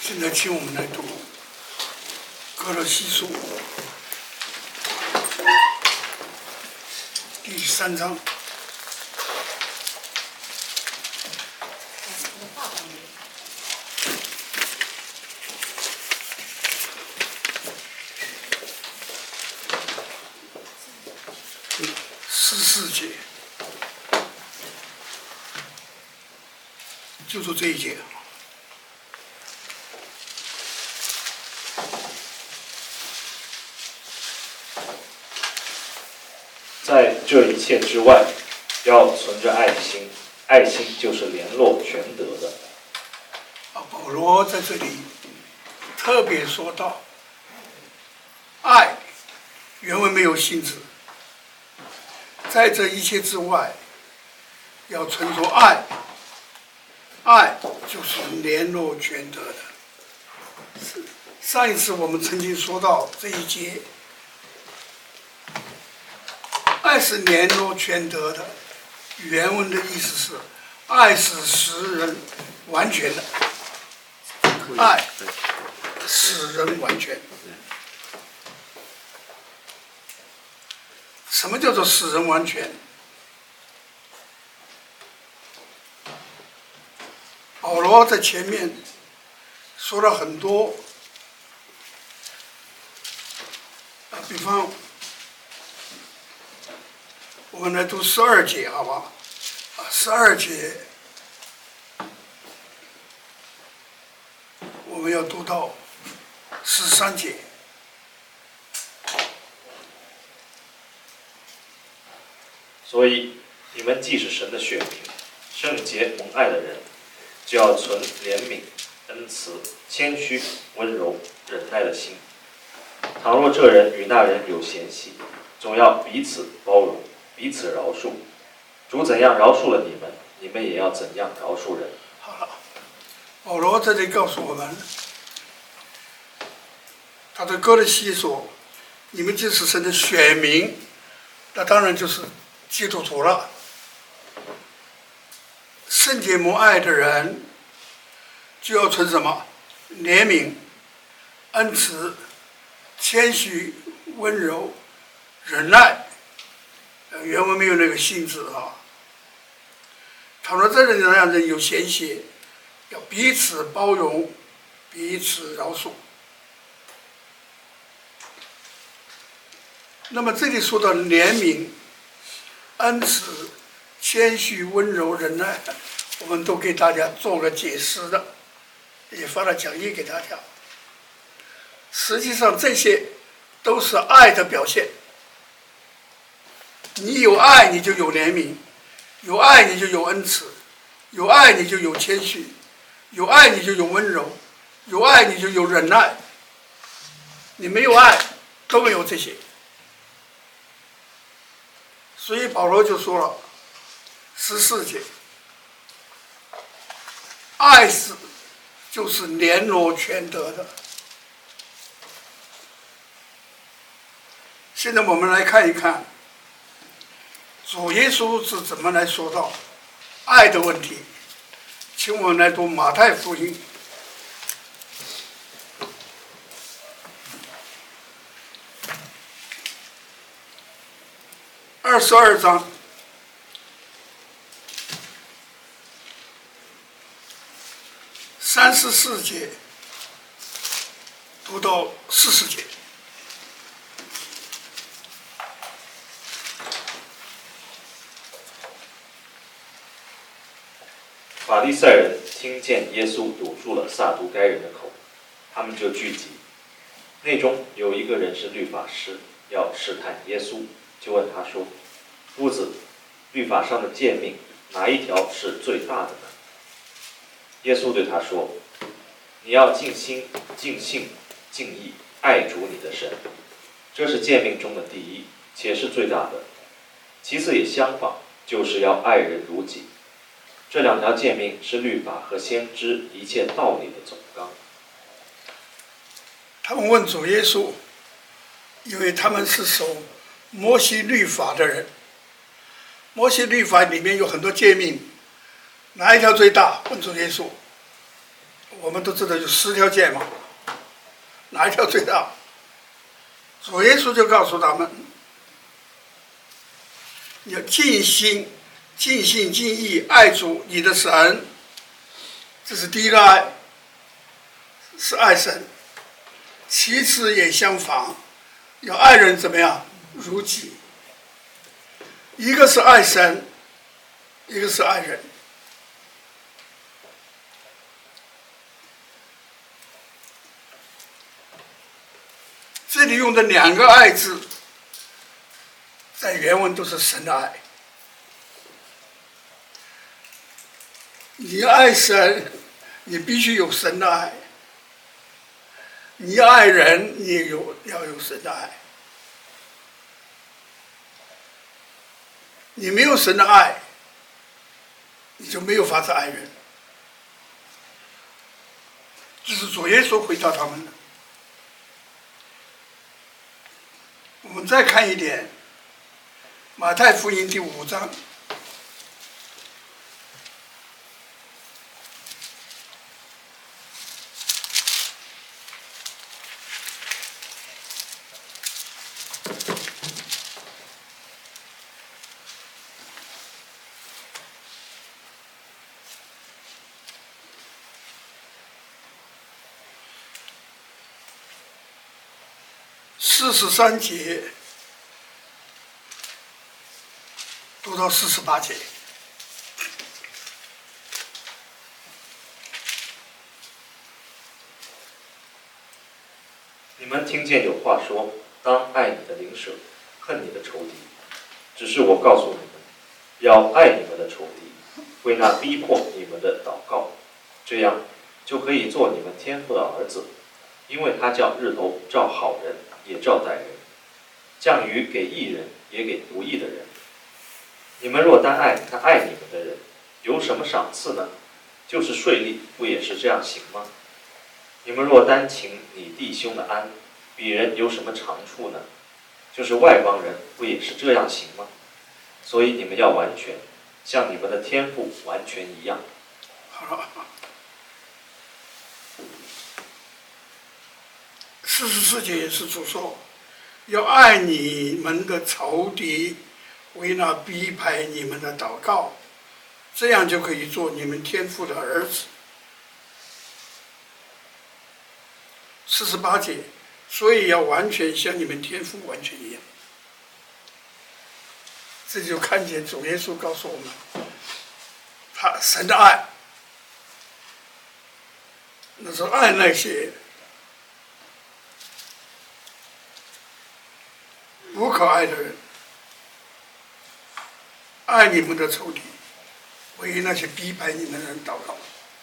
现在请我们来读歌罗西书第3章。14节，就是这一节。 在这一切之外，要存着爱心，爱心就是联络全德的。 保罗在这里特别说到，爱原文没有性质，在这一切之外，要存着爱，爱就是联络全德的。上一次我们曾经说到这一节，爱是联络全德的，原文的意思是，爱是使人完全的，爱使人完全。什么叫做使人完全？保罗在前面说了很多，比方我们来读12节，好不好？12节我们要读到13节。 所以，你们既是神的选民，圣洁蒙爱的人，就要存怜悯、恩慈、谦虚、温柔、忍耐的心。倘若这人与那人有嫌隙，总要彼此包容，彼此饶恕。主怎样饶恕了你们，你们也要怎样饶恕人。 好了，保罗这里告诉我们，他对哥罗西说：“你们既是神的选民，那当然就是基督徒了。圣洁蒙爱的人，就要存什么？怜悯、恩慈、谦虚、温柔、忍耐。原文没有那个性质啊。倘若这两人有嫌隙，要彼此包容，彼此饶恕。那么这里说到怜悯、恩慈、谦虚、温柔、忍耐，我们都给大家做了解释的，也发了讲义给大家。实际上这些都是爱的表现。你有爱，你就有怜悯；有爱，你就有恩慈；有爱，你就有谦虚；有爱，你就有温柔；有爱，你就有忍耐。你没有爱，都没有这些。所以保罗就说了，14节，爱就是联络全德的。现在我们来看一看，主耶稣是怎么来说到爱的问题。请我们来读马太福音22章34节读到40节。 法利赛人听见耶稣堵住了撒都该人的口，他们就聚集。内中有一个人是律法师，要试探耶稣，就问他说：“夫子，律法上的诫命哪一条是最大的呢？”耶稣对他说：“你要尽心、尽性、尽意爱主你的神，这是诫命中的第一，且是最大的。其次也相仿，就是要爱人如己。这2条诫命是律法和先知一切道理的总纲。” 他们问主耶稣，因为他们是守摩西律法的人，摩西律法里面有很多诫命，哪一条最大？问主耶稣。 我们都知道有10条诫嘛，哪一条最大？主耶稣就告诉他们，你要尽心、尽心、尽意爱主你的神，这是第一个爱，是爱神。其次也相仿，要爱人怎么样？如己。一个是爱神，一个是爱人。这里用的2个爱字，在原文都是神的爱。你爱神，你必须有神的爱；你要爱人，你也要有神的爱。你没有神的爱，你就没有法子爱人。这是主耶稣回答他们的。我们再看一点，马太福音第5章。43节读到48节。 你们听见有话说，当爱你的邻舍，恨你的仇敌。只是我告诉你们，要爱你们的仇敌，为那逼迫你们的祷告，这样就可以做你们天父的儿子，因为他叫日头照好人也照歹人，降雨给义人也给不义的人。你们若单爱那爱你们的人，有什么赏赐呢？就是税吏不也是这样行吗？你们若单请你弟兄的安，彼人有什么长处呢？就是外邦人不也是这样行吗？所以你们要完全，像你们的天父完全一样。 好了，44节也是主说，要爱你们的仇敌，为那逼迫你们的祷告，这样就可以做你们天父的儿子。48节，所以要完全像你们天父完全一样。这就看见主耶稣告诉我们，他神的爱，那是爱那些不可爱的人，爱你们的仇敌，为那些逼迫你们的人祷告。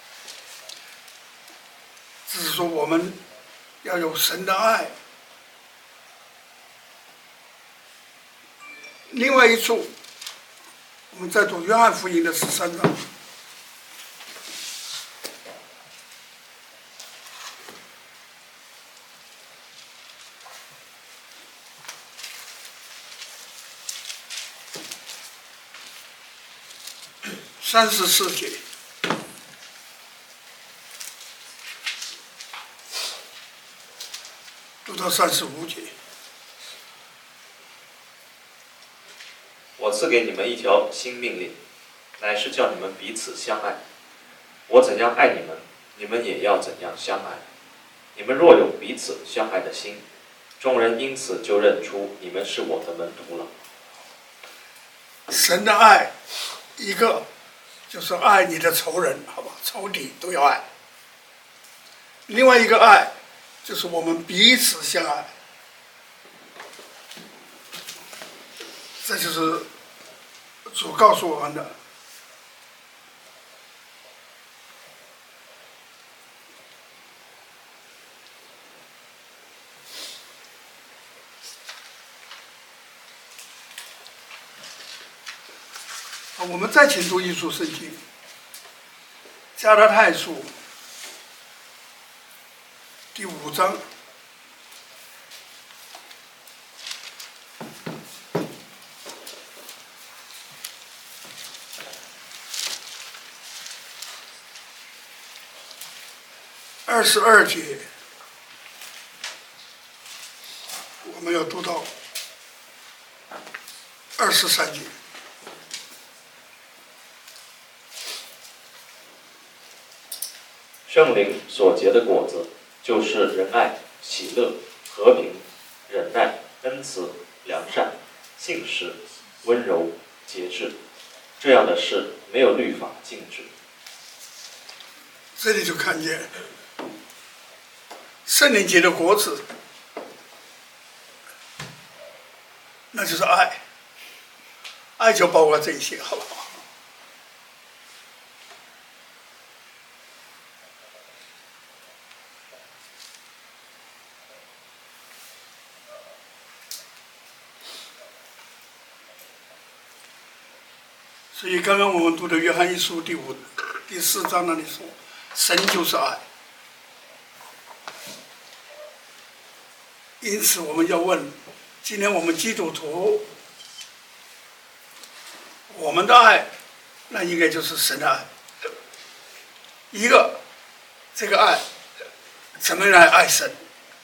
只是说我们要有神的爱。另外一处，我们再读约翰福音的13章。34节，读到35节。 我赐给你们一条新命令，乃是叫你们彼此相爱。我怎样爱你们，你们也要怎样相爱。你们若有彼此相爱的心，众人因此就认出你们是我的门徒了。 神的爱，一个就是爱你的仇人，好吧，仇敌都要爱。另外一个爱，就是我们彼此相爱。这就是主告诉我们的。好，我们再请读一处圣经，加拉太书第5章。 22节，我们要读到23节。 圣灵所结的果子，就是仁爱、喜乐、和平、忍耐、恩慈、良善、信实、温柔、节制。这样的事没有律法禁止。 这里就看见圣灵结的果子，那就是爱，爱就包括这些，好不好？所以刚刚我们读的约翰一书第4章那里说，神就是爱。因此我们要问，今天我们基督徒，我们的爱，那应该就是神的爱。一个，这个爱怎么来爱神？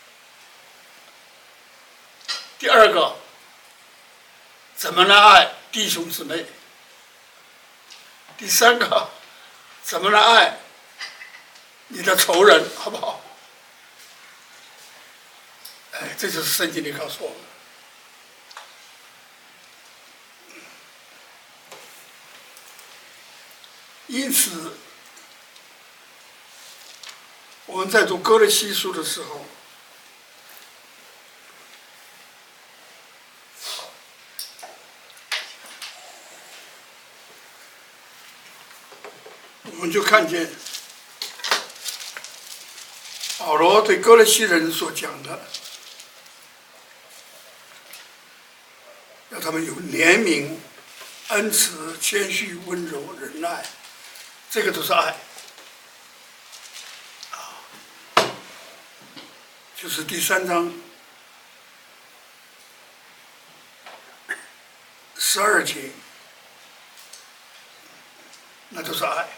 第二个，怎么来爱弟兄姊妹？第三个，怎么来爱你的仇人，好不好？哎，这就是圣经里告诉我们。因此，我们在读歌罗西书的时候，我们就看见保罗对歌罗西人所讲的，要他们有怜悯、恩慈、谦虚、温柔、忍耐，这个都是爱。就是第3章12节，那都是爱。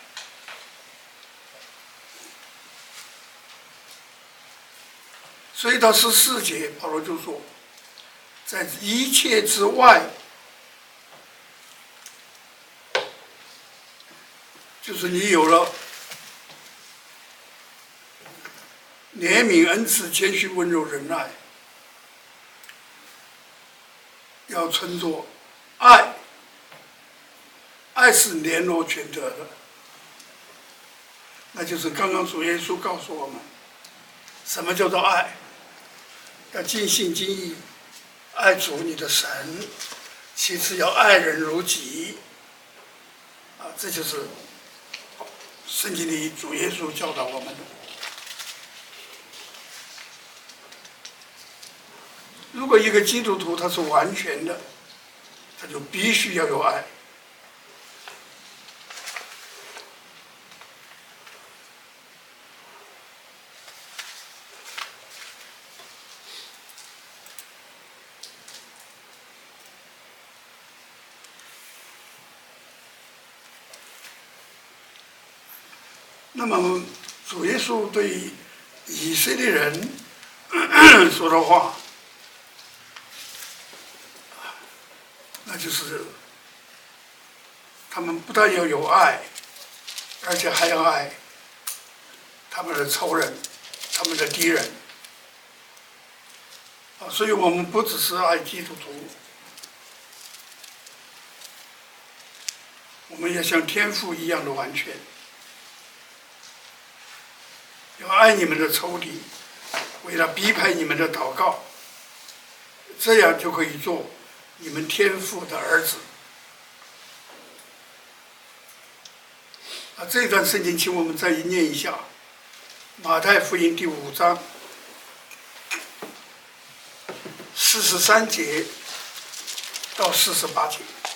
所以到14节，保罗就说，在一切之外，就是你有了怜悯、恩慈、谦虚、温柔、忍耐，要称作爱。爱是联络全德的，那就是刚刚主耶稣告诉我们，什么叫做爱？要尽心尽意爱主你的神，其次要爱人如己。这就是圣经里主耶稣教导我们的。如果一个基督徒他是完全的，他就必须要有爱。那么主耶稣对以色列人说的话，那就是他们不但要有爱，而且还要爱他们的仇人、他们的敌人。所以我们不只是爱基督徒，我们也像天父一样的完全。要爱你们的仇敌，为了逼迫你们的祷告，这样就可以做你们天父的儿子。这段圣经请我们再念一下，马太福音第5章43节到48节。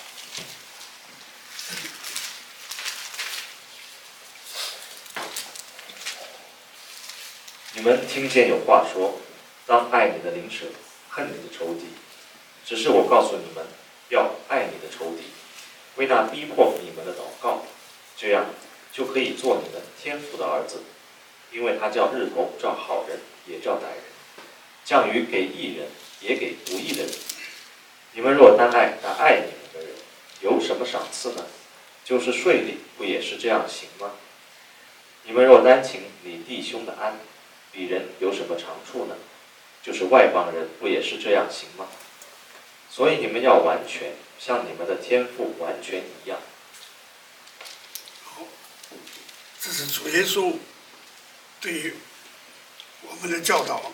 你们听见有话说，当爱你的邻舍，恨你的仇敌。只是我告诉你们，要爱你的仇敌，为那逼迫你们的祷告，这样就可以做你们天父的儿子。 因为他叫日头照好人也照歹人，降雨给义人也给不义的人。你们若单爱那爱你们的人，有什么赏赐呢？就是税吏不也是这样行吗？你们若单请你弟兄的安，比人有什么长处呢？就是外邦人不也是这样行吗？所以你们要完全，像你们的天父完全一样。 好，这是主耶稣对我们的教导，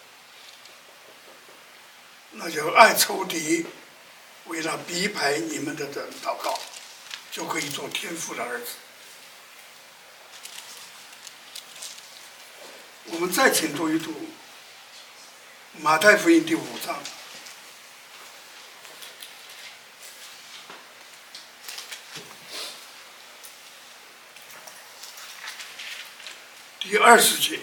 那就爱仇敌，为了逼迫你们的人祷告，就可以做天父的儿子。我们再请读一读马太福音第5章第20节。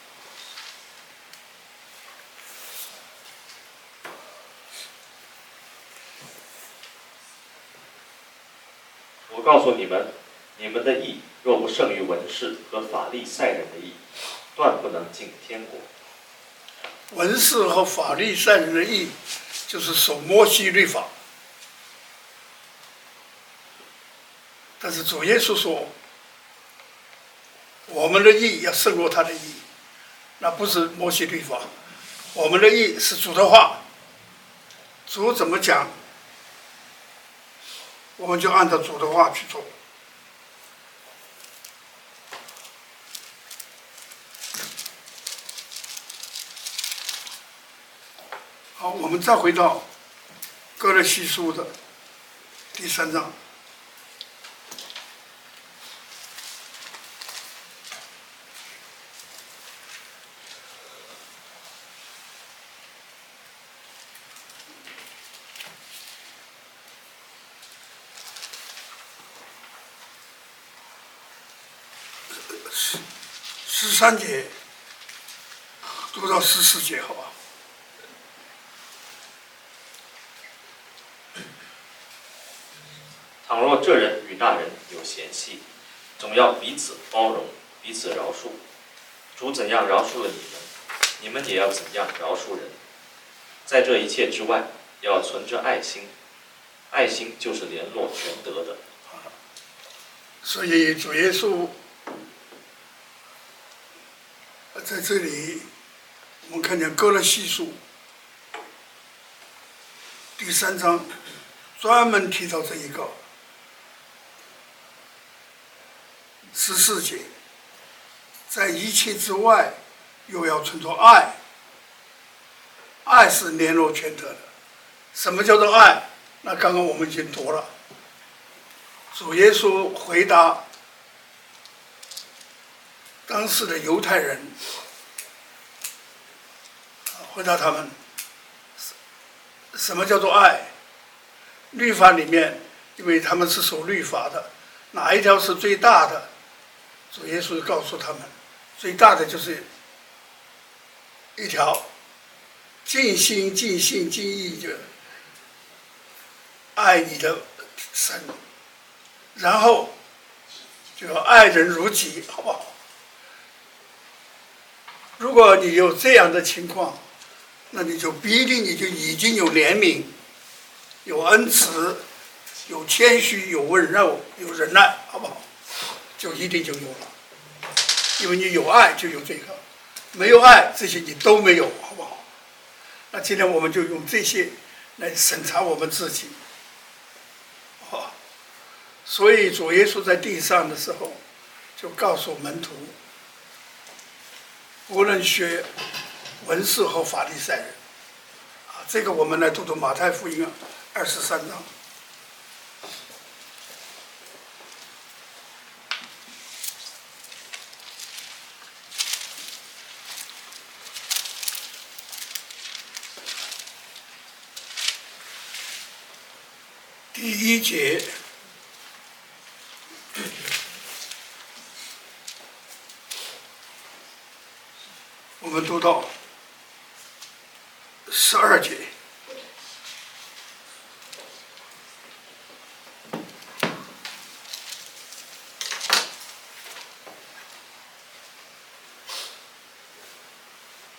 我告诉你们，你们的义若不胜于文士和法利赛人的义，断不能进天国。 文士和法利赛人的义，就是守摩西律法。但是主耶稣说，我们的义要胜过他的义，那不是摩西律法，我们的义是主的话，主怎么讲，我们就按照主的话去做。好，我们再回到哥罗西书的第3章。13节读到14节，好吧？ 倘若这人与那人有嫌隙，总要彼此包容，彼此饶恕。主怎样饶恕了你们，你们也要怎样饶恕人。在这一切之外，要存着爱心，爱心就是联络全德的。 所以主耶稣在这里，我们看见哥罗西书第3章专门提到这一个14节，在一切之外，又要存着爱。爱是联络全德的。什么叫做爱？那刚刚我们已经读了，主耶稣回答当时的犹太人，回答他们，什么叫做爱？律法里面，因为他们是守律法的，哪一条是最大的？主耶稣告诉他们，最大的就是一条，尽心尽性尽意，就爱你的神，然后就要爱人如己，好不好？如果你有这样的情况，那你就必定你就已经有怜悯，有恩慈，有谦虚，有温柔，有忍耐，好不好？就一定就有了。因为你有爱就有这个，没有爱这些你都没有，好不好？那今天我们就用这些来审查我们自己。所以主耶稣在地上的时候，就告诉门徒，不能学文士和法利赛人。这个我们来读读马太福音23章。第1节，我们读到12节。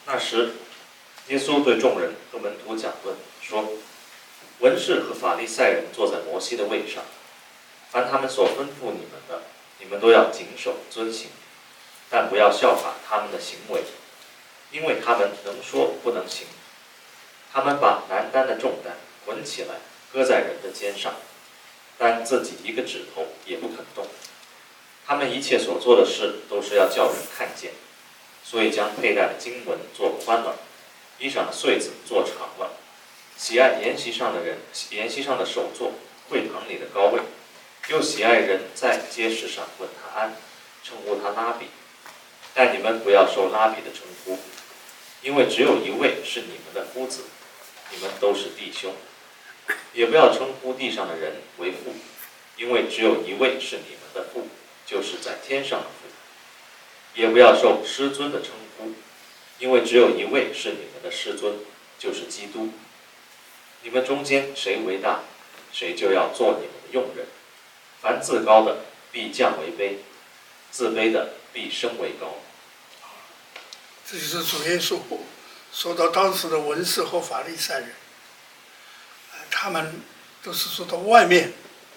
那时，耶稣对众人和门徒讲论说：“文士和法利赛人坐在摩西的位上，凡他们所吩咐你们的，你们都要谨守遵行，但不要效法他们的行为，因为他们能说不能行。他们把难担的重担捆起来，搁在人的肩上，但自己一个指头也不肯动。他们一切所做的事，都是要叫人看见，所以将佩戴的经文做宽了，衣裳的穗子做长了。喜爱筵席上的首座，会堂里的高位，又喜爱人在街市上问他安，称呼他拉比。但你们不要受拉比的称呼，因为只有一位是你们的夫子，你们都是弟兄。也不要称呼地上的人为父，因为只有一位是你们的父，就是在天上的父。也不要受师尊的称呼，因为只有一位是你们的师尊，就是基督。你们中间谁为大，谁就要做你们的用人。凡自高的必降为卑，自卑的必升为高。 这就是主耶稣说到当时的文士和法利赛人，他们都是说到外面，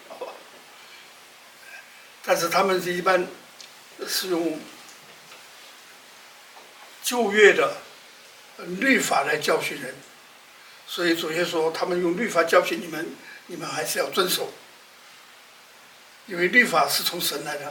但是他们一般是用旧约的律法来教训人，所以主耶稣说他们用律法教训你们，你们还是要遵守，因为律法是从神来的。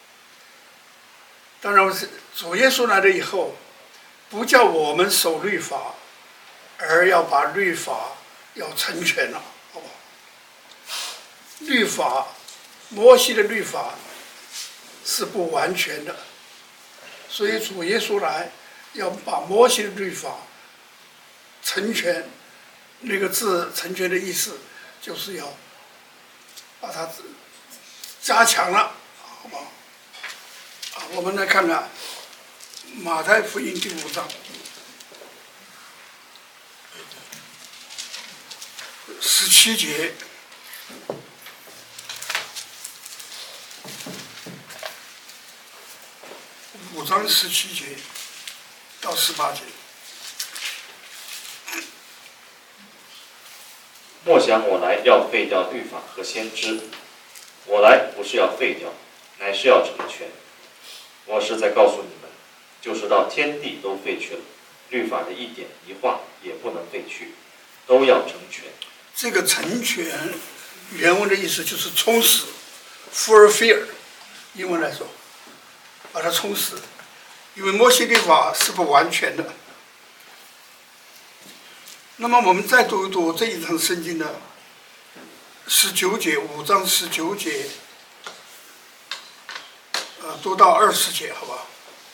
当然，主耶稣来了以后，不叫我们守律法，而要把律法要成全了，好不好？律法，摩西的律法是不完全的，所以主耶稣来要把摩西的律法成全。那个字成全的意思就是要把它加强了，好不好？我们来看看马太福音第5章17节。5章17节到18节。 莫想我来要废掉律法和先知，我来不是要废掉，乃是要成全。我是在告诉你们，就是到天地都废去了，律法的一点一画也不能废去，都要成全。 这个成全原文的意思就是充实 ，fulfill， 英文来说，把它充实。因为摩西律法是不完全的。那么我们再读一读这一章圣经的19节，5章19节，读到20节，好吧？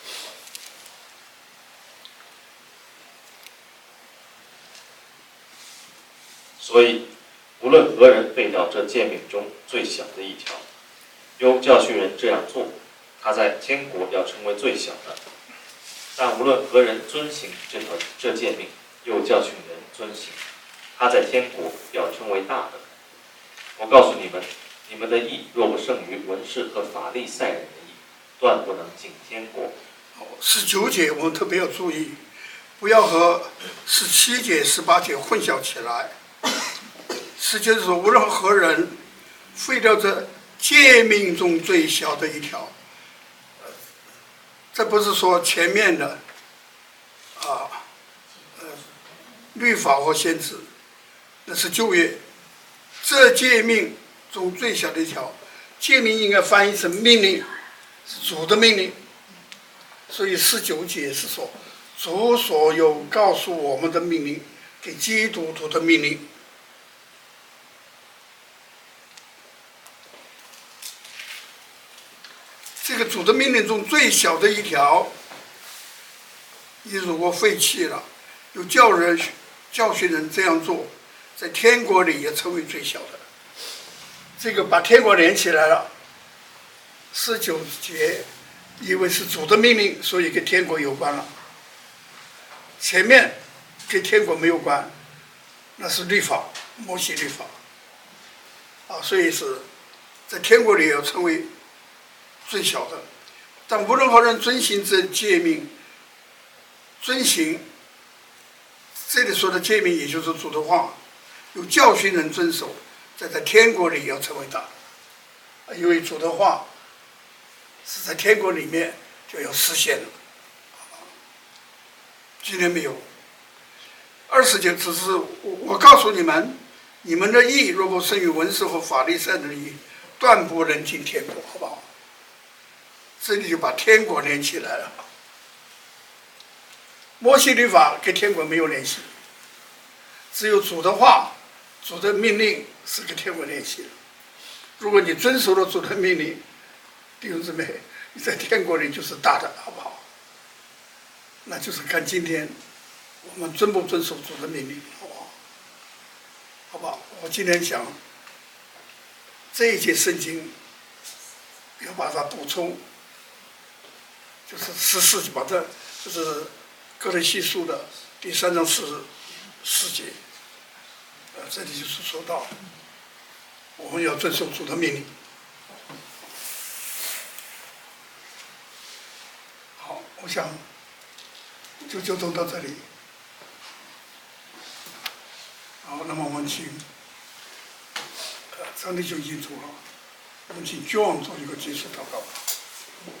所以，无论何人废掉这诫命中最小的一条，又教训人这样做，他在天国要成为最小的；但无论何人遵行这诫命，又教训人遵行，他在天国要成为大的。我告诉你们，你们的义若不胜于文士和法利赛人的义，断不能进天国。 19节我们特别要注意，不要和17节、18节混淆起来。17节说，无论何人废掉这诫命中最小的一条，这不是说前面的律法或先知，那是旧约。这诫命中最小的一条，诫命应该翻译成命令，是主的命令。所以19节是说，主所有告诉我们的命令，给基督徒的命令。这个主的命令中最小的一条，你如果废弃了，又教训人这样做，在天国里也成为最小的。这个把天国连起来了。19节因为是主的命令，所以跟天国有关了。前面跟天国没有关，那是律法，摩西律法。所以是在天国里要成为最小的。但无论何人遵行这诫命， 遵行这里说的诫命，也就是主的话，有教训人遵守，在天国里要成为大。因为主的话是在天国里面就要实现了。今天没有。20节只是我告诉你们，你们的义若果胜于文士和法利赛人的义，断不能进天国，好不好？这里就把天国连起来了。摩西律法跟天国没有联系，只有主的话、主的命令是跟天国联系的。如果你遵守了主的命令，弟兄姊妹，你在天国里就是大的，好不好？那就是看今天我们遵不遵守主的命令，好不好？好不好？我今天想这一节圣经要把它补充，就是14节，把它就是哥林西书的第3章44节，这里就是说到我们要遵守主的命令。好，我想就读到这里。好，那么我们请上帝就已经读了，我们请 John 做一个结束祷告。